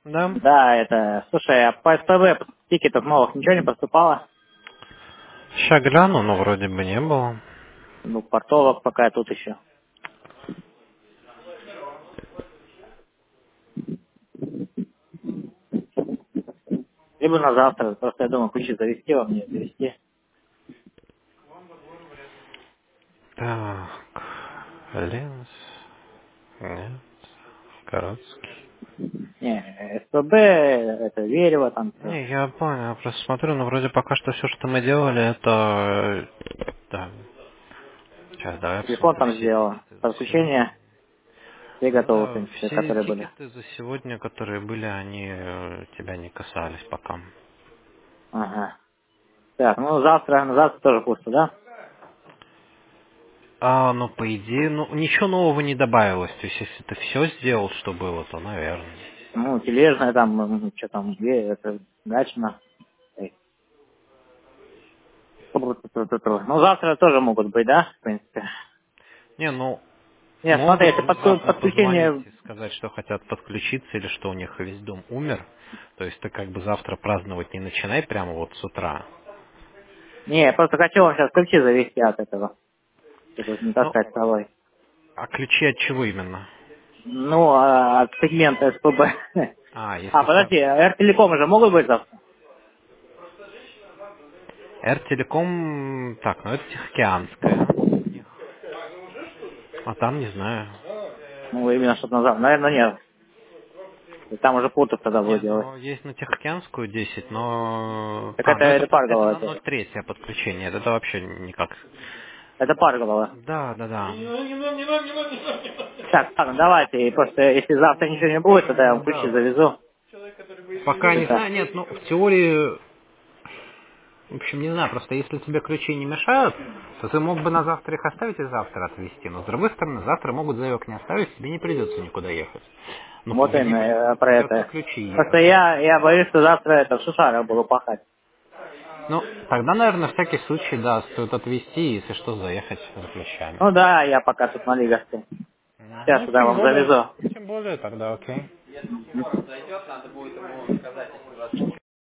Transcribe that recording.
Да. Да, это... Слушай, а по СПБ тикетов новых ничего не поступало? Ща гляну, но вроде бы не было. Ну, портовок пока тут еще. Либо на завтра. Просто я думаю, ключи завести вам, мне завести. Так. Ленс. Нет. Короткий. Не, СПБ, это Верево там все. Не, я понял, я просто смотрю, но вроде пока что все, что мы делали, это... Да. Сейчас, давай я Телефон посмотрю там все сделал. тикеты за сегодня. Подключение. Все Ну готовы, в да, принципе, все которые были. тикеты за сегодня, которые были, они тебя не касались пока. Ага. Так, ну завтра, на завтра тоже пусто, да? Ну, по идее, ну, ничего нового не добавилось. То есть, если ты все сделал, что было, то, наверное. Ну, тележная там, что там, это, Гатчина. Эй. Ну, завтра тоже могут быть, да, в принципе? Не, ну, Нет, смотри, могут если внезапно позвонить подключение... и сказать, что хотят подключиться, или что у них весь дом умер. То есть, ты как бы завтра праздновать не начинай прямо вот с утра. Не, я просто хочу вам сейчас ключи завести от этого, чтобы не Ну, таскать с собой. а ключи от чего именно? Ну, от сегмента СПБ. А, Если у тебя... подожди, Р-Телеком уже могут быть завтра? Р-Телеком... Так, ну это Тихоокеанская у них. А там не знаю. Ну, именно что-то на завтра. Наверное, нет. И там уже Путов тогда Не, будет делать. ну есть на Тихоокеанскую 10, но... Так Ну это это Парголова. на 0,3 подключение, это вообще никак. Это Парголова. Да, да, да. Так, ладно, давайте. И просто если завтра ничего не будет, тогда я вам ключи Да. завезу. Пока И не так. знаю, нет, ну в теории, в общем, не знаю, просто если тебе ключи не мешают, то ты мог бы на завтра их оставить и завтра отвезти. Но с другой стороны, завтра могут заявок не оставить, тебе не придется никуда ехать. Ну, Вот тебе именно не про придется это. ключи Просто ехать. я боюсь, что завтра это в Шушарах буду пахать. Ну, тогда, наверное, на всякий случай, да, стоит отвезти, если что, заехать за ключами. Ну да, я пока тут на Лиговской. Сейчас Ну, тогда вам завезу. тем более тогда окей.